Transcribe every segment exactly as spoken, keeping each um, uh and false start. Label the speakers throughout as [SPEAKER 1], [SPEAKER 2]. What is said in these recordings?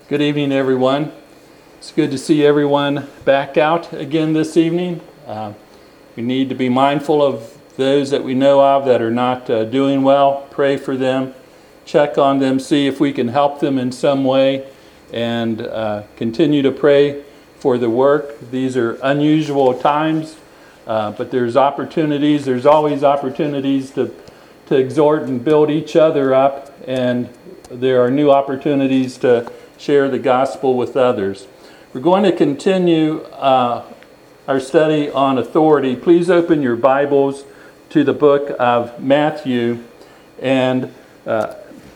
[SPEAKER 1] Good evening, everyone. It's good to see everyone back out again this evening. Uh, we need to be mindful of those that we know of that are not uh, doing well. Pray for them, check on them, see if we can help them in some way, and uh, continue to pray for the work. These are unusual times, uh, but there's opportunities. There's always opportunities to, to exhort and build each other up, and there are new opportunities to share the gospel with others. We're going to continue uh, our study on authority. Please open your Bibles to the book of Matthew. And uh,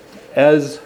[SPEAKER 1] as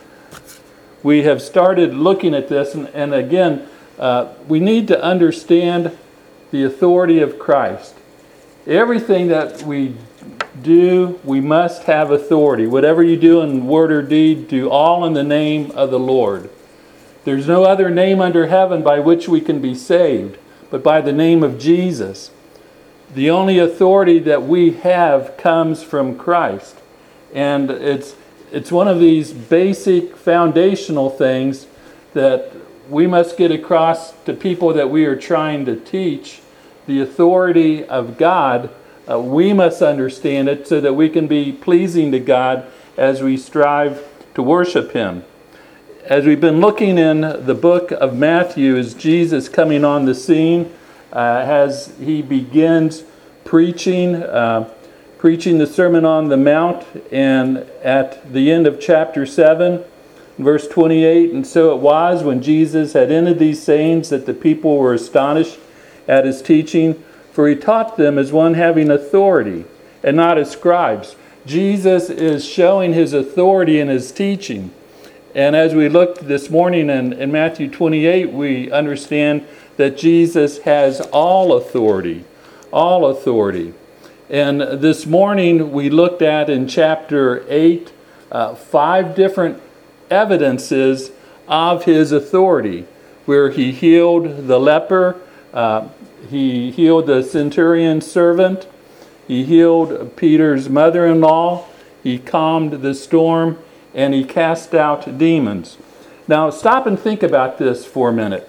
[SPEAKER 1] we have started looking at this, and, and again, uh, we need to understand the authority of Christ. Everything that we do, we must have authority. Whatever you do in word or deed, do all in the name of the Lord. There's no other name under heaven by which we can be saved, but by the name of Jesus. The only authority that we have comes from Christ. And it's it's one of these basic foundational things that we must get across to people that we are trying to teach. The authority of God, uh, we must understand it so that we can be pleasing to God as we strive to worship Him. As we've been looking in the book of Matthew, as Jesus coming on the scene, uh, as he begins preaching, uh, preaching the Sermon on the Mount, and at the end of chapter seven, verse twenty-eight, and so it was when Jesus had ended these sayings that the people were astonished at his teaching, for he taught them as one having authority, and not as scribes. Jesus is showing his authority in his teaching. And as we looked this morning in, in Matthew twenty-eight, we understand that Jesus has all authority, all authority. And this morning we looked at in chapter eight, uh, five different evidences of his authority, where he healed the leper, uh, he healed the centurion's servant, he healed Peter's mother-in-law, he calmed the storm, and he cast out demons. Now stop and think about this for a minute.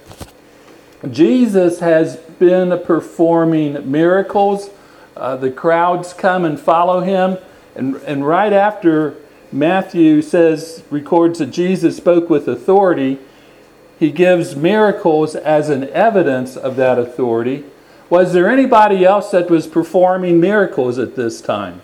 [SPEAKER 1] Jesus has been performing miracles. Uh, the crowds come and follow him. And, and right after Matthew says, records that Jesus spoke with authority, he gives miracles as an evidence of that authority. Was there anybody else that was performing miracles at this time?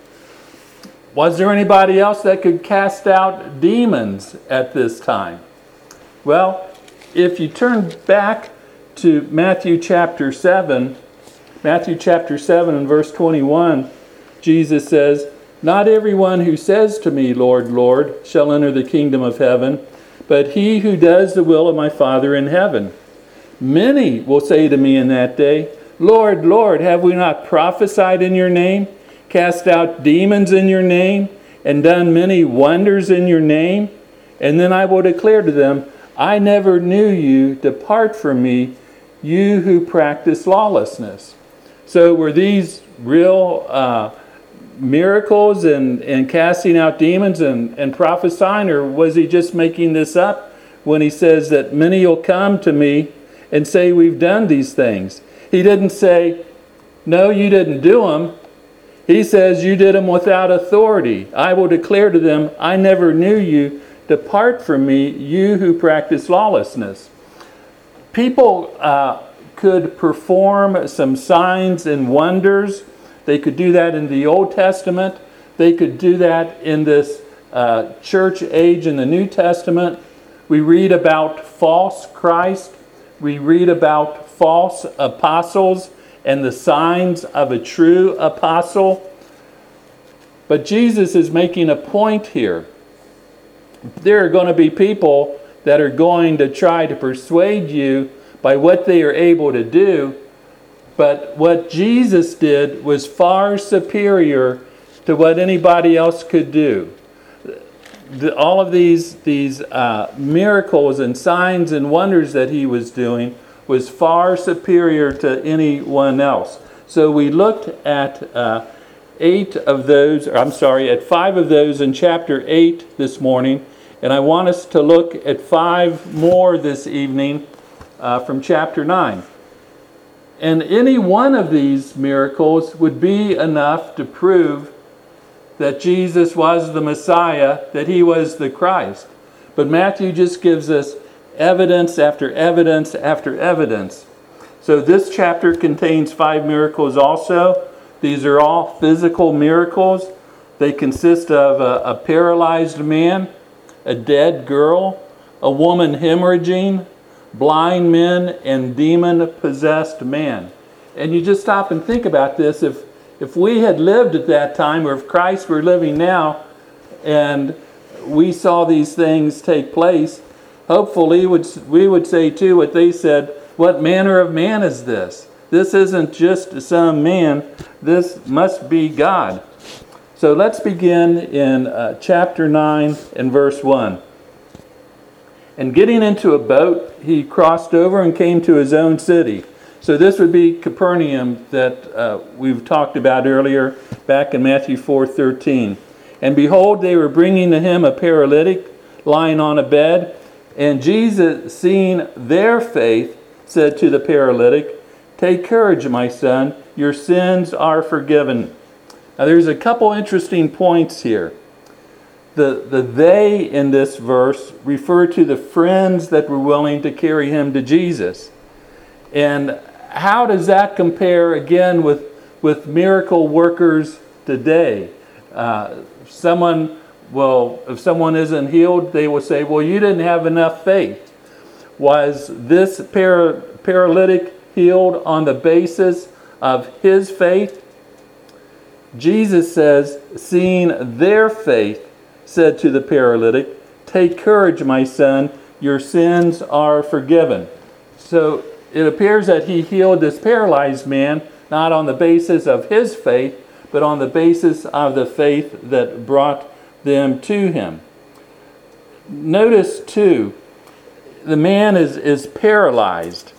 [SPEAKER 1] Was there anybody else that could cast out demons at this time? Well, if you turn back to Matthew chapter seven, Matthew chapter seven and verse twenty-one, Jesus says, "Not everyone who says to me, Lord, Lord, shall enter the kingdom of heaven, but he who does the will of my Father in heaven. Many will say to me in that day, Lord, Lord, have we not prophesied in your name, cast out demons in your name, and done many wonders in your name? And then I will declare to them, I never knew you. Depart from me, you who practice lawlessness." So were these real uh, miracles and, and casting out demons and, and prophesying, or was he just making this up when he says that many will come to me and say, we've done these things? He didn't say, no, you didn't do them. He says, you did them without authority. I will declare to them, I never knew you. Depart from me, you who practice lawlessness. People uh, could perform some signs and wonders. They could do that in the Old Testament. They could do that in this uh, church age in the New Testament. We read about false Christ. We read about false apostles and the signs of a true apostle. But Jesus is making a point here. There are going to be people that are going to try to persuade you by what they are able to do. But what Jesus did was far superior to what anybody else could do. The, all of these, these uh, miracles and signs and wonders that he was doing was far superior to anyone else. So we looked at uh, eight of those, or I'm sorry, at five of those in chapter eight this morning. And I want us to look at five more this evening uh, from chapter nine. And any one of these miracles would be enough to prove that Jesus was the Messiah, that he was the Christ. But Matthew just gives us evidence after evidence after evidence. So this chapter contains five miracles also. These are all physical miracles. They consist of a, a paralyzed man, a dead girl, a woman hemorrhaging, blind men, and demon-possessed man. And you just stop and think about this. If if we had lived at that time, or if Christ were living now, and we saw these things take place, hopefully would we would say too what they said, what manner of man is this? This isn't just some man. This must be God. So let's begin in uh, chapter nine and verse one. And getting into a boat, he crossed over and came to his own city. So this would be Capernaum that uh, we've talked about earlier back in Matthew four thirteen. And behold, they were bringing to him a paralytic lying on a bed. And Jesus, seeing their faith, said to the paralytic, "Take courage, my son, your sins are forgiven." Now there's a couple interesting points here. The, the they in this verse refer to the friends that were willing to carry him to Jesus. And how does that compare again with, with miracle workers today? Uh, someone, well, if someone isn't healed, they will say, well, you didn't have enough faith. Was this para, paralytic healed on the basis of his faith? Jesus says, seeing their faith, said to the paralytic, "Take courage, my son, your sins are forgiven." So it appears that he healed this paralyzed man not on the basis of his faith, but on the basis of the faith that brought them to him. Notice too, the man is, is paralyzed.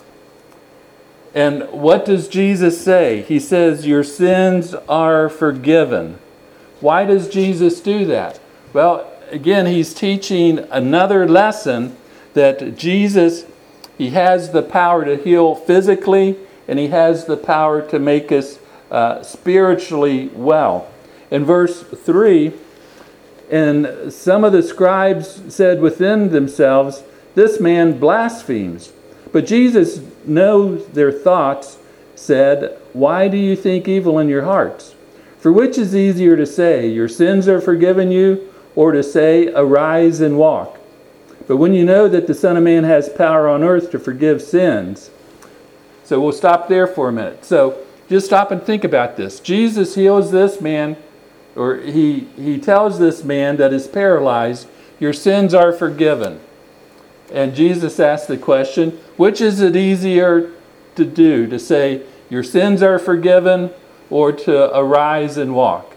[SPEAKER 1] And what does Jesus say? He says, "Your sins are forgiven." Why does Jesus do that? Well, again, he's teaching another lesson that Jesus, he has the power to heal physically, and he has the power to make us uh, spiritually well. In verse three, and some of the scribes said within themselves, "This man blasphemes." But Jesus knows their thoughts, said, "Why do you think evil in your hearts? For which is easier to say, 'Your sins are forgiven you,' or to say, 'Arise and walk'? But when you know that the Son of Man has power on earth to forgive sins." So we'll stop there for a minute. So just stop and think about this. Jesus heals this man, or he, he tells this man that is paralyzed, "Your sins are forgiven." And Jesus asks the question, which is it easier to do? To say, "Your sins are forgiven," or to arise and walk?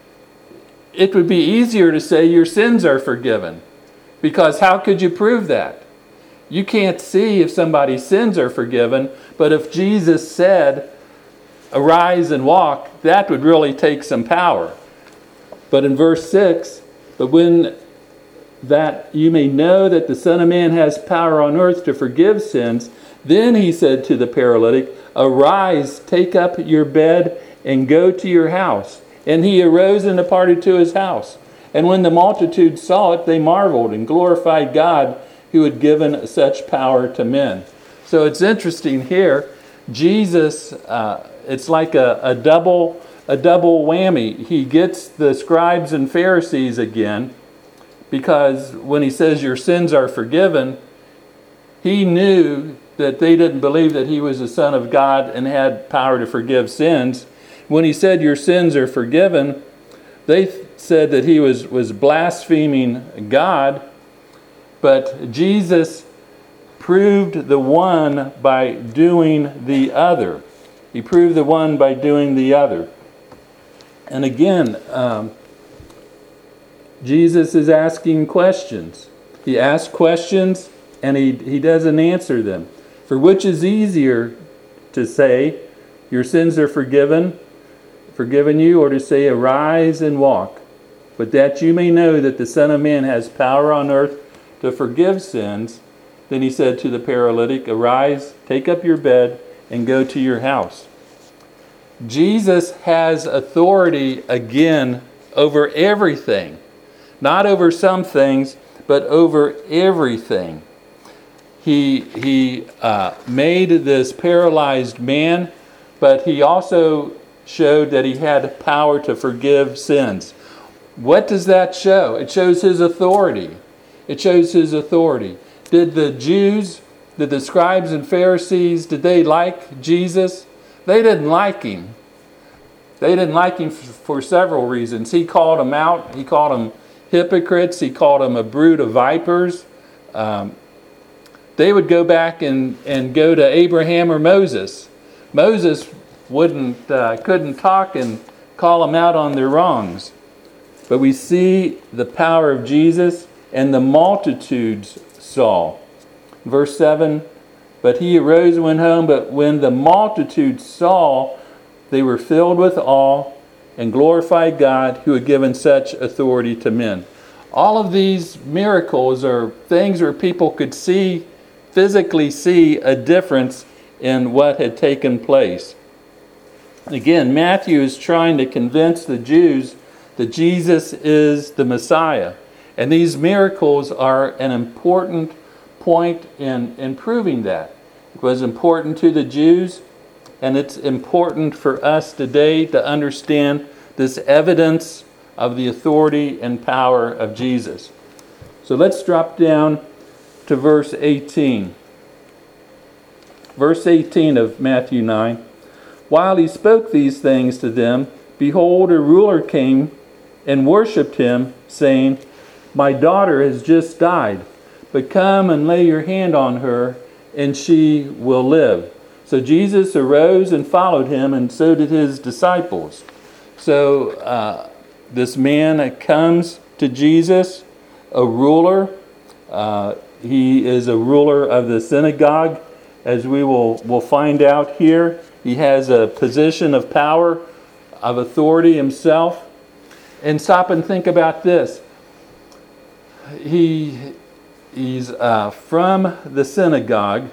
[SPEAKER 1] It would be easier to say, "Your sins are forgiven." Because how could you prove that? You can't see if somebody's sins are forgiven, but if Jesus said, "Arise and walk," that would really take some power. But in verse six, "But when that you may know that the Son of Man has power on earth to forgive sins, then he said to the paralytic, 'Arise, take up your bed, and go to your house.' And he arose and departed to his house. And when the multitude saw it, they marveled and glorified God who had given such power to men." So it's interesting here. Jesus, uh, it's like a, a double a double whammy. He gets the scribes and Pharisees again, because when he says your sins are forgiven, he knew that they didn't believe that he was the Son of God and had power to forgive sins. When he said your sins are forgiven, they th- said that he was, was blaspheming God. But Jesus proved the one by doing the other. He proved the one by doing the other. And again, um, Jesus is asking questions. He asks questions and he, he doesn't answer them. For which is easier to say, "Your sins are forgiven, forgiven you," or to say, "Arise and walk"? But that you may know that the Son of Man has power on earth to forgive sins. Then he said to the paralytic, arise, take up your bed, and go to your house. Jesus has authority again over everything. Not over some things, but over everything. He, he uh, made this paralyzed man, but he also showed that he had power to forgive sins. What does that show? It shows his authority. It shows his authority. Did the Jews, did the scribes and Pharisees, did they like Jesus? They didn't like him. They didn't like him for several reasons. He called them out. He called them hypocrites. He called them a brood of vipers. Um, they would go back and, and go to Abraham or Moses. Moses wouldn't, uh, couldn't talk and call them out on their wrongs. But we see the power of Jesus, and the multitudes saw. Verse seven, but he arose and went home, but when the multitudes saw, they were filled with awe and glorified God who had given such authority to men. All of these miracles are things where people could see, physically see a difference in what had taken place. Again, Matthew is trying to convince the Jews that Jesus is the Messiah. And these miracles are an important point in, in proving that. It was important to the Jews, and it's important for us today to understand this evidence of the authority and power of Jesus. So let's drop down to verse eighteen. Verse eighteen of Matthew nine. While he spoke these things to them, behold, a ruler came and worshipped him, saying, my daughter has just died, but come and lay your hand on her, and she will live. So Jesus arose and followed him, and so did his disciples. So uh, this man comes to Jesus, a ruler. Uh, he is a ruler of the synagogue, as we will will find out here. He has a position of power, of authority himself. And stop and think about this. He he's uh, from the synagogue,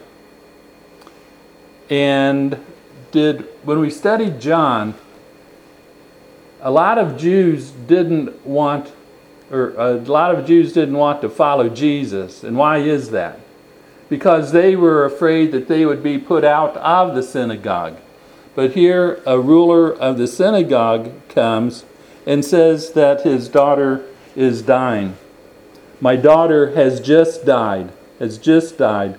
[SPEAKER 1] and did when we studied John, a lot of Jews didn't want, or a lot of Jews didn't want to follow Jesus. And why is that? Because they were afraid that they would be put out of the synagogue. But here, a ruler of the synagogue comes and says that his daughter is dying. My daughter has just died, has just died.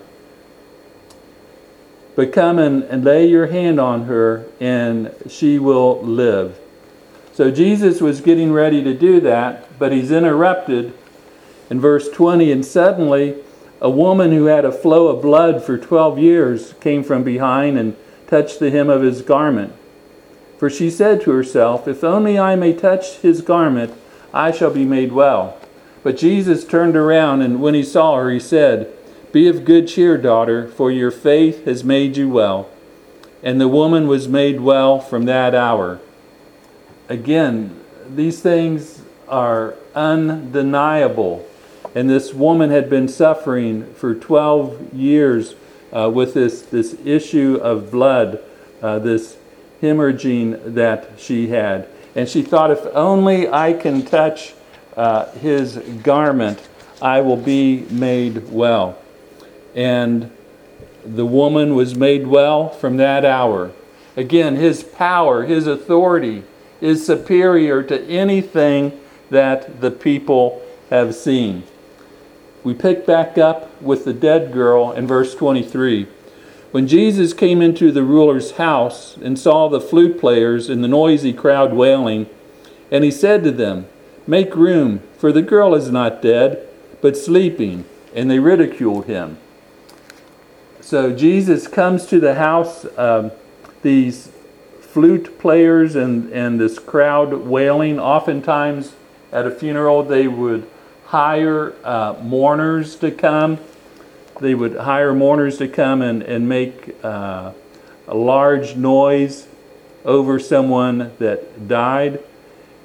[SPEAKER 1] But come and, and lay your hand on her, and she will live. So Jesus was getting ready to do that, but he's interrupted in verse twenty. And suddenly, a woman who had a flow of blood for twelve years came from behind and touched the hem of his garment. For she said to herself, if only I may touch his garment, I shall be made well. But Jesus turned around, and when he saw her, he said, be of good cheer, daughter, for your faith has made you well. And the woman was made well from that hour. Again, these things are undeniable. And this woman had been suffering for twelve years uh, with this, this issue of blood, uh, this hemorrhaging that she had. And she thought, if only I can touch Uh, his garment, I will be made well. And the woman was made well from that hour. Again, his power, his authority is superior to anything that the people have seen. We pick back up with the dead girl in verse twenty-three. When Jesus came into the ruler's house and saw the flute players and the noisy crowd wailing, and he said to them, make room, for the girl is not dead, but sleeping. And they ridiculed him. So Jesus comes to the house, um, these flute players and, and this crowd wailing. Oftentimes at a funeral they would hire uh, mourners to come. They would hire mourners to come and, and make uh, a large noise over someone that died.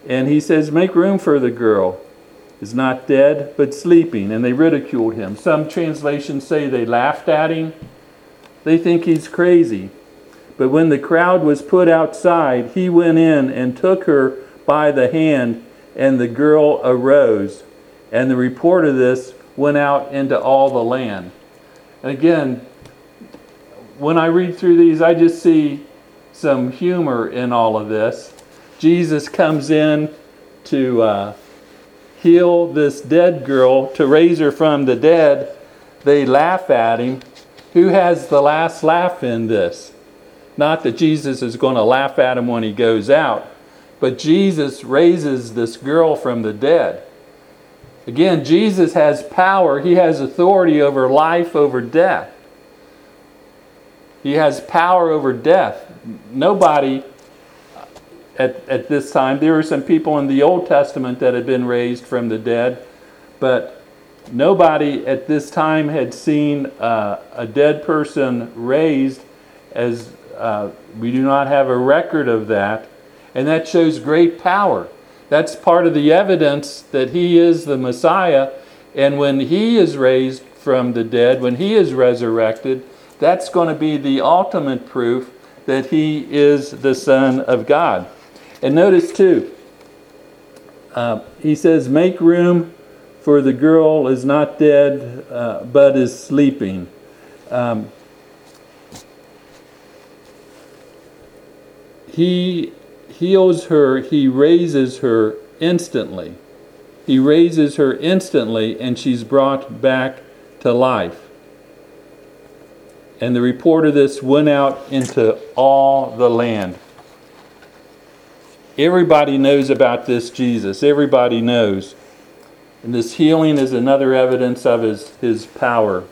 [SPEAKER 1] And he says, make room for the girl. Is not dead, but sleeping. And they ridiculed him. Some translations say they laughed at him. They think he's crazy. But when the crowd was put outside, he went in and took her by the hand, and the girl arose. And the report of this went out into all the land. And again, when I read through these, I just see some humor in all of this. Jesus comes in to uh, heal this dead girl, to raise her from the dead. They laugh at him. Who has the last laugh in this? Not that Jesus is going to laugh at him when he goes out, but Jesus raises this girl from the dead. Again, Jesus has power. He has authority over life, over death. He has power over death. Nobody at, at this time, there were some people in the Old Testament that had been raised from the dead, but nobody at this time had seen uh, a dead person raised, as uh, we do not have a record of that. And that shows great power. That's part of the evidence that he is the Messiah. And when he is raised from the dead, when he is resurrected, that's going to be the ultimate proof that he is the Son of God. And notice too, uh, he says, make room, for the girl is not dead, uh, but is sleeping. Um, he heals her, he raises her instantly. He raises her instantly, and she's brought back to life. And the report of this went out into all the land. Everybody knows about this Jesus. Everybody knows. And this healing is another evidence of his, his power.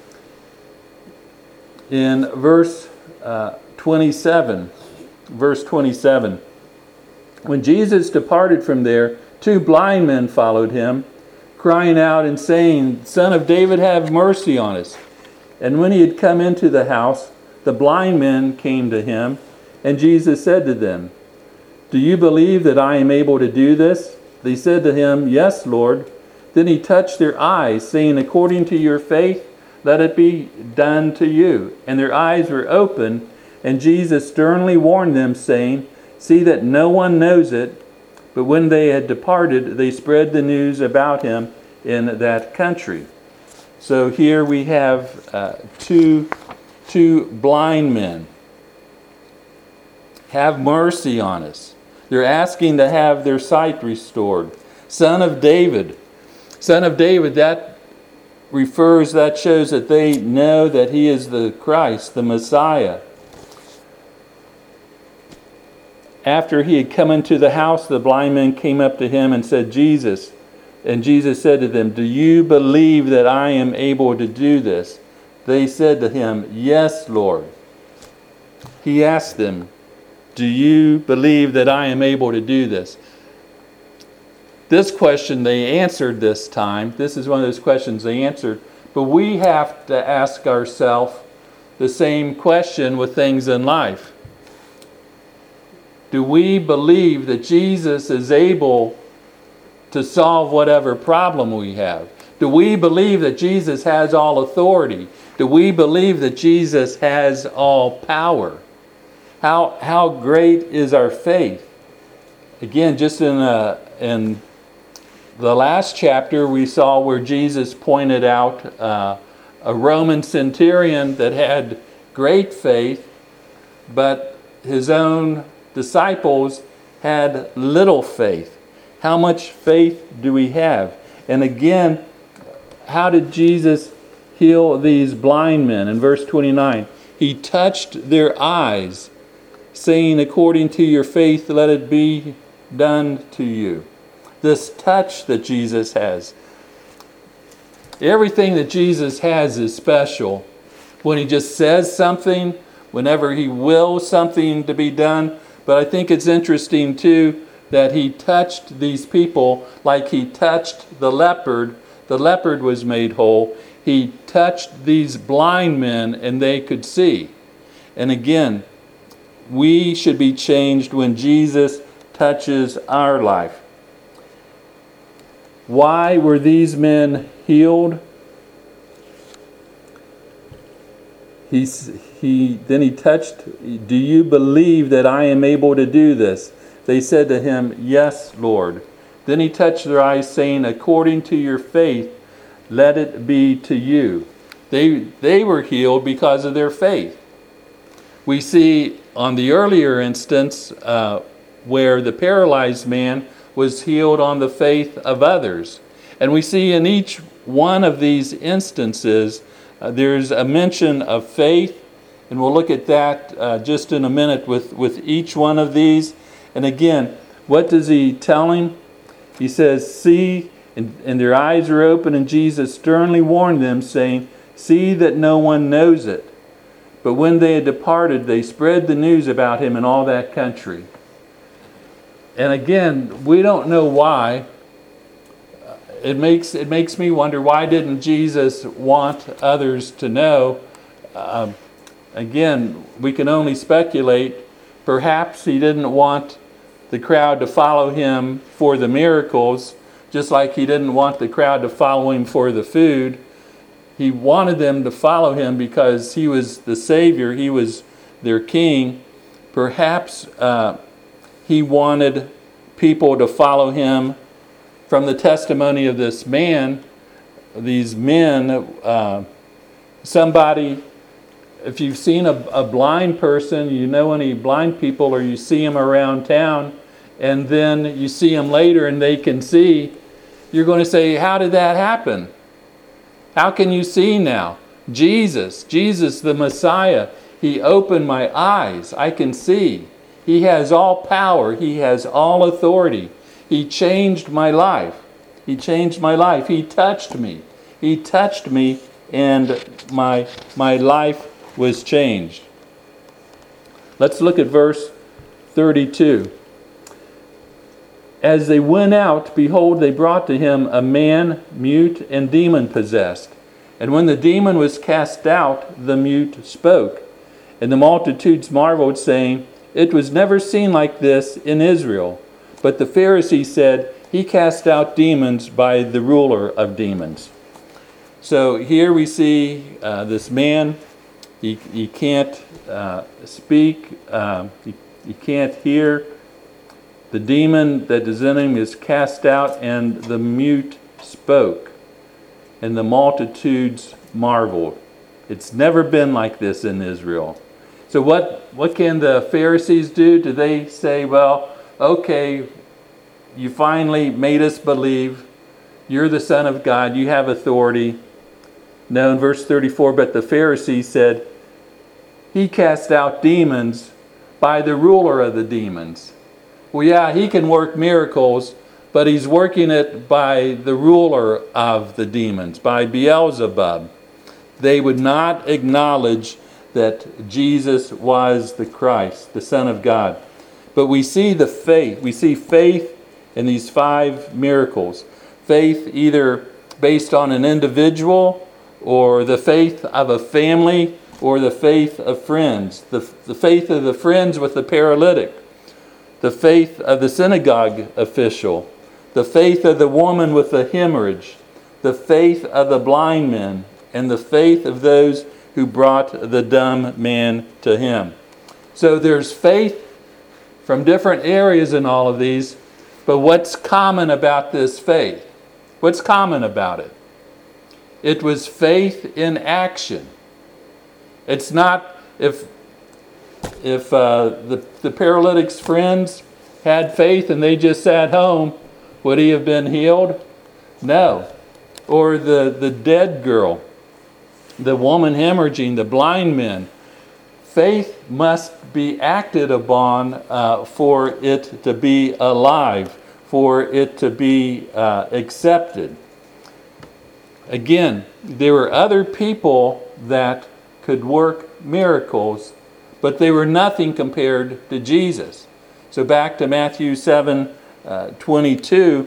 [SPEAKER 1] In verse uh, twenty-seven, verse twenty-seven, when Jesus departed from there, two blind men followed him, crying out and saying, Son of David, have mercy on us. And when he had come into the house, the blind men came to him, and Jesus said to them, Do you believe that I am able to do this? They said to him, Yes, Lord. Then he touched their eyes, saying, According to your faith, let it be done to you. And their eyes were opened, and Jesus sternly warned them, saying, See that no one knows it. But when they had departed, they spread the news about him in that country. So here we have uh, two, two blind men. Have mercy on us. They're asking to have their sight restored. Son of David. Son of David, that refers, that shows that they know that he is the Christ, the Messiah. After he had come into the house, the blind men came up to him and said, Jesus. And Jesus said to them, Do you believe that I am able to do this? They said to him, Yes, Lord. He asked them, Do you believe that I am able to do this? This question they answered this time. This is one of those questions they answered. But we have to ask ourselves the same question with things in life. Do we believe that Jesus is able to solve whatever problem we have? Do we believe that Jesus has all authority? Do we believe that Jesus has all power? How how great is our faith? Again, just in a, in the last chapter, we saw where Jesus pointed out uh, a Roman centurion that had great faith, but his own disciples had little faith. How much faith do we have? And again, how did Jesus heal these blind men? In verse twenty-nine, he touched their eyes, saying, According to your faith, let it be done to you. This touch that Jesus has. Everything that Jesus has is special. When he just says something, whenever he wills something to be done. But I think it's interesting too that he touched these people like he touched the leopard. The leopard was made whole. He touched these blind men and they could see. And again, we should be changed when Jesus touches our life. Why were these men healed? He, he, then he touched, "Do you believe that I am able to do this?" They said to him, "Yes, Lord." Then he touched their eyes, saying, "According to your faith, let it be to you." They, they were healed because of their faith. We see on the earlier instance uh, where the paralyzed man was healed on the faith of others. And we see in each one of these instances, uh, there's a mention of faith. And we'll look at that uh, just in a minute with, with each one of these. And again, what does he tell him? He says, "See," and, and their eyes are open, and Jesus sternly warned them, saying, "See that no one knows it." But when they had departed, they spread the news about him in all that country. And again, we don't know why. It makes it makes me wonder, why didn't Jesus want others to know? Um, again, we can only speculate. Perhaps he didn't want the crowd to follow him for the miracles, just like he didn't want the crowd to follow him for the food. He wanted them to follow him because he was the Savior, he was their king. Perhaps uh, he wanted people to follow him from the testimony of this man, these men. Uh, somebody, if you've seen a, a blind person, you know any blind people, or you see them around town, and then you see them later and they can see, you're going to say, "How did that happen? How can you see now?" Jesus, Jesus the Messiah, he opened my eyes. I can see. He has all power. He has all authority. He changed my life. He changed my life. He touched me. He touched me, and my, my life was changed. Let's look at verse thirty-two. "As they went out, behold, they brought to him a man mute and demon-possessed. And when the demon was cast out, the mute spoke. And the multitudes marveled, saying, It was never seen like this in Israel. But the Pharisees said, He cast out demons by the ruler of demons." So here we see uh, this man. He, he can't uh, speak. Uh, he, he can't hear. The demon that is in him is cast out, and the mute spoke. And the multitudes marveled. It's never been like this in Israel. So what, what can the Pharisees do? Do they say, well, okay, you finally made us believe you're the Son of God, you have authority? No, in verse thirty-four, "But the Pharisees said, He cast out demons by the ruler of the demons." Well, yeah, he can work miracles, but he's working it by the ruler of the demons, by Beelzebub. They would not acknowledge that Jesus was the Christ, the Son of God. But we see the faith. We see faith in these five miracles. Faith either based on an individual, or the faith of a family, or the faith of friends. The, the faith of the friends with the paralytic. The faith of the synagogue official. The faith of the woman with the hemorrhage. The faith of the blind men. And the faith of those who brought the dumb man to him. So there's faith from different areas in all of these. But what's common about this faith? What's common about it? It was faith in action. It's not, if if uh, the, the paralytic's friends had faith and they just sat home, would he have been healed? No. Or the, the dead girl, the woman hemorrhaging, the blind men. Faith must be acted upon uh, for it to be alive, for it to be uh, accepted. Again, there were other people that could work miracles, but they were nothing compared to Jesus. So back to Matthew seven uh, twenty-two,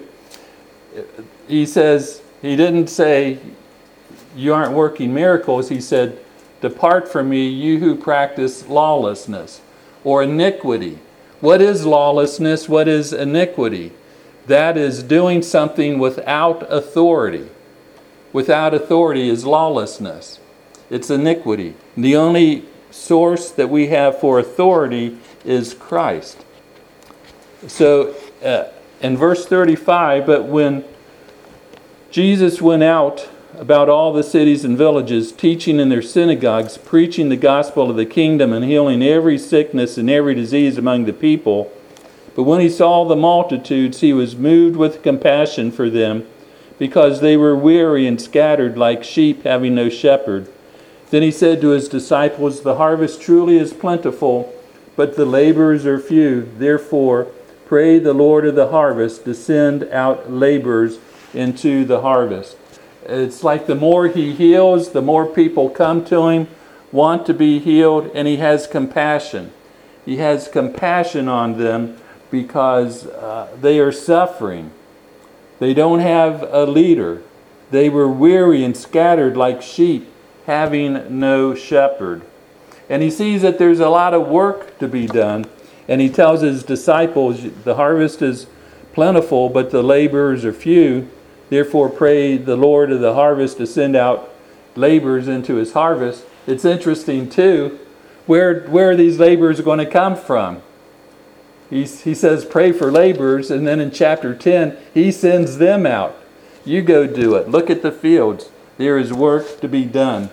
[SPEAKER 1] he says, he didn't say, you aren't working miracles. He said, depart from me, you who practice lawlessness or iniquity. What is lawlessness? What is iniquity? That is doing something without authority. Without authority is lawlessness. It's iniquity. The only source that we have for authority is Christ. So uh, in verse thirty-five, but when Jesus went out about all the cities and villages, teaching in their synagogues, preaching the gospel of the kingdom, and healing every sickness and every disease among the people. But when he saw the multitudes, he was moved with compassion for them, because they were weary and scattered like sheep having no shepherd. Then he said to his disciples, the harvest truly is plentiful, but the laborers are few. Therefore, pray the Lord of the harvest to send out laborers into the harvest. It's like the more he heals, the more people come to him, want to be healed, and he has compassion. He has compassion on them because uh, they are suffering. They don't have a leader. They were weary and scattered like sheep, having no shepherd. And he sees that there's a lot of work to be done, and he tells his disciples, the harvest is plentiful, but the laborers are few. Therefore, pray the Lord of the harvest to send out laborers into his harvest. It's interesting, too, where, where these laborers are going to come from. He's, he says, pray for laborers, and then in chapter ten, he sends them out. You go do it. Look at the fields. There is work to be done.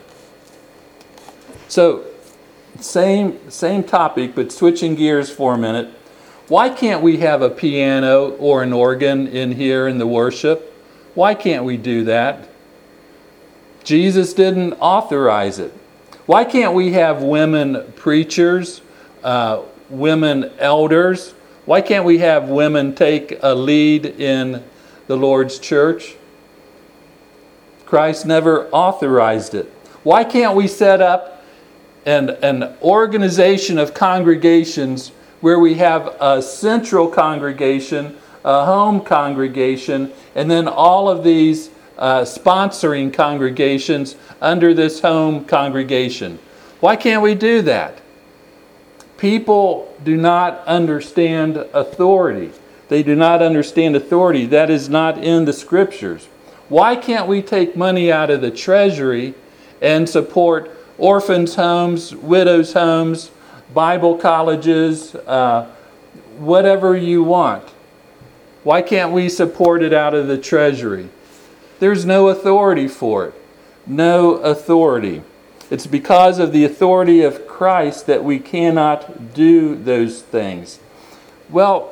[SPEAKER 1] So, same, same topic, but switching gears for a minute. Why can't we have a piano or an organ in here in the worship? Why can't we do that? Jesus didn't authorize it. Why can't we have women preachers, uh, women elders? Why can't we have women take a lead in the Lord's church? Christ never authorized it. Why can't we set up an, an organization of congregations where we have a central congregation, a home congregation, and then all of these uh, sponsoring congregations under this home congregation? Why can't we do that? People do not understand authority. They do not understand authority. That is not in the scriptures. Why can't we take money out of the treasury and support orphans' homes, widows' homes, Bible colleges, uh, whatever you want? Why can't we support it out of the treasury? There's no authority for it. No authority. It's because of the authority of Christ that we cannot do those things. Well,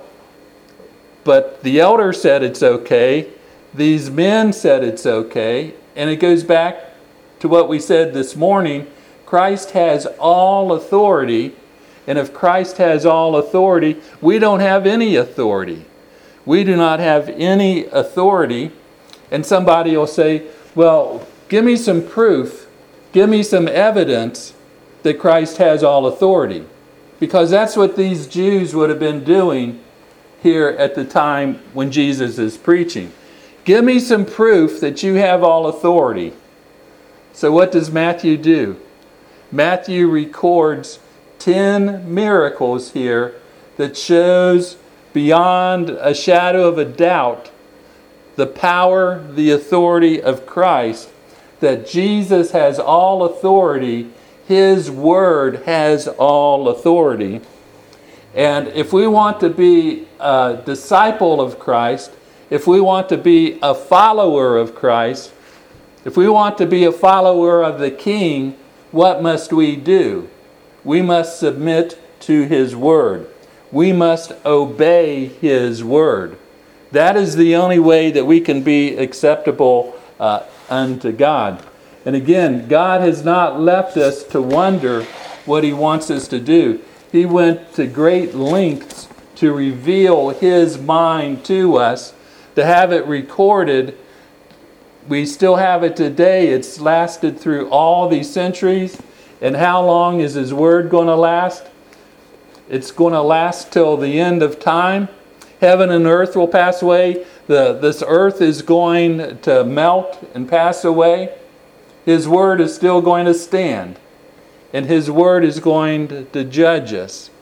[SPEAKER 1] but the elder said it's okay. These men said it's okay. And it goes back to what we said this morning. Christ has all authority. And if Christ has all authority, we don't have any authority. We do not have any authority. And somebody will say, well, give me some proof. Give me some evidence that Christ has all authority. Because that's what these Jews would have been doing here at the time when Jesus is preaching. Give me some proof that you have all authority. So what does Matthew do? Matthew records ten miracles here that shows beyond a shadow of a doubt the power, the authority of Christ, that Jesus has all authority. His word has all authority. And if we want to be a disciple of Christ, if we want to be a follower of Christ, if we want to be a follower of the King, what must we do? We must submit to His word. We must obey His word. That is the only way that we can be acceptable uh, unto God. And again, God has not left us to wonder what He wants us to do. He went to great lengths to reveal His mind to us, to have it recorded. We still have it today. It's lasted through all these centuries. And how long is His word going to last? It's going to last till the end of time. Heaven and earth will pass away. The, this earth is going to melt and pass away. His word is still going to stand. And His word is going to, to judge us.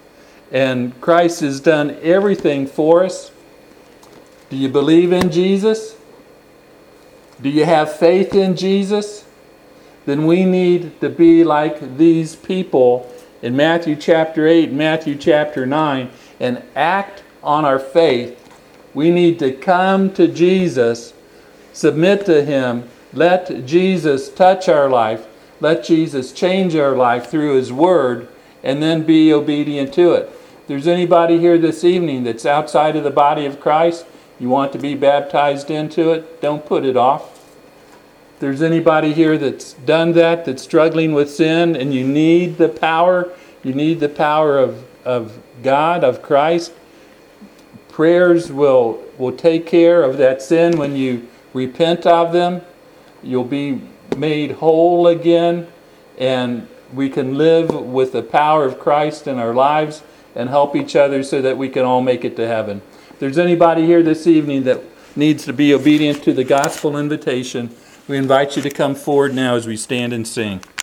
[SPEAKER 1] And Christ has done everything for us. Do you believe in Jesus? Do you have faith in Jesus? Then we need to be like these people in Matthew chapter eight, Matthew chapter nine, and act on our faith. We need to come to Jesus, submit to Him, let Jesus touch our life, let Jesus change our life through His Word, and then be obedient to it. If there's anybody here this evening that's outside of the body of Christ, you want to be baptized into it, don't put it off. If there's anybody here that's done that, that's struggling with sin, and you need the power, you need the power of, of God, of Christ, prayers will, will take care of that sin when you repent of them. You'll be made whole again, and we can live with the power of Christ in our lives and help each other so that we can all make it to heaven. If there's anybody here this evening that needs to be obedient to the gospel invitation, we invite you to come forward now as we stand and sing.